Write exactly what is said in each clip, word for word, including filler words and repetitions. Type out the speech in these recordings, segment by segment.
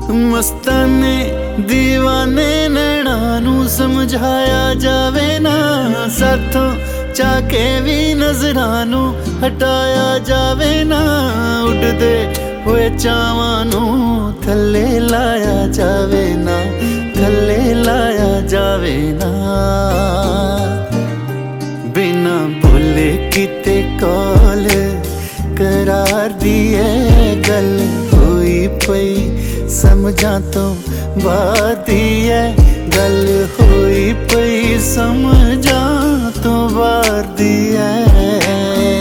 मस्ताने दीवाने नैना नू समझाया जावे ना, साथों चाके भी नजरां नू हटाया जावे ना, उड़दे हुए चावां नू थल्ले लाया जावे ना, थल्ले लाया जावे ना। बिना बोले किते कॉल करार दी है गल होई पई, समझां तो बात दी है गल होई पई, समझां तो बात दी है।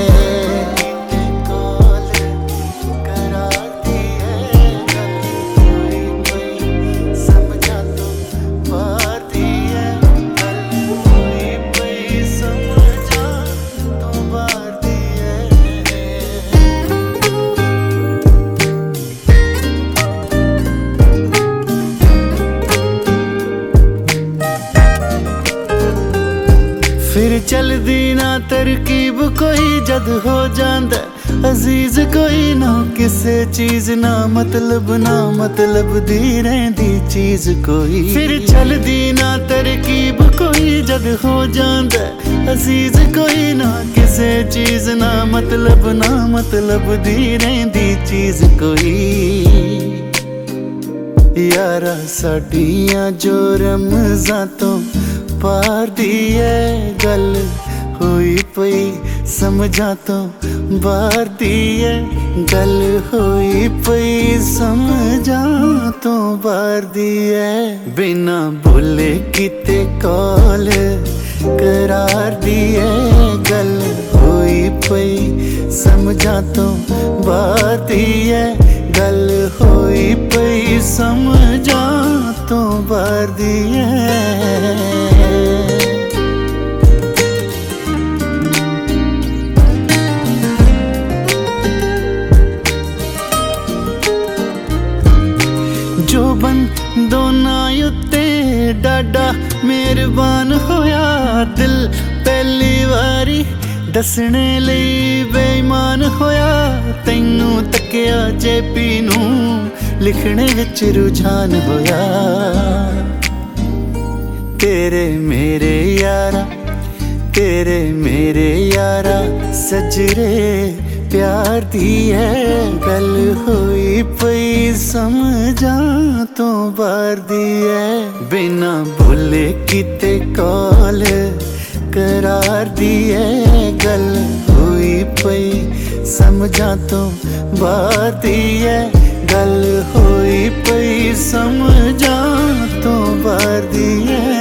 फिर चलदी ना तरकीब कोई जद हो जांदा अजीज कोई ना, किसे चीज ना मतलब ना मतलब दी रहिंदी चीज कोई। फिर चलदी ना तरकीब कोई जद हो जांदा अजीज कोई ना, किसे चीज ना मतलब ना मतलब दी रहिंदी चीज कोई। यारा साडियां जो रमज़ां तो पार दी है गल होई पई, समझां तो बार दी है गल होई पई, समझां तो बार दी है। बिना बोले किते कॉल करार दी है गल होई पई, समझां तो बार दी है गल होई पई, समझां तो बार दी है। जो बन दोना उत्ते डाडा मेहरबान होया, दिल पहली वारी दसने लई बेईमान होया, तैनू तकिया जेपी नू लिखने विच रुझान होया। तेरे मेरे यारा तेरे मेरे यारा सजरे प्यार दी है गल होई पई, समझां तो बार दी है। बिना बोले किते कॉल करार दी है गल होई पई, समझां तो बार दी है गल होई पई, समझां तो बार दी है।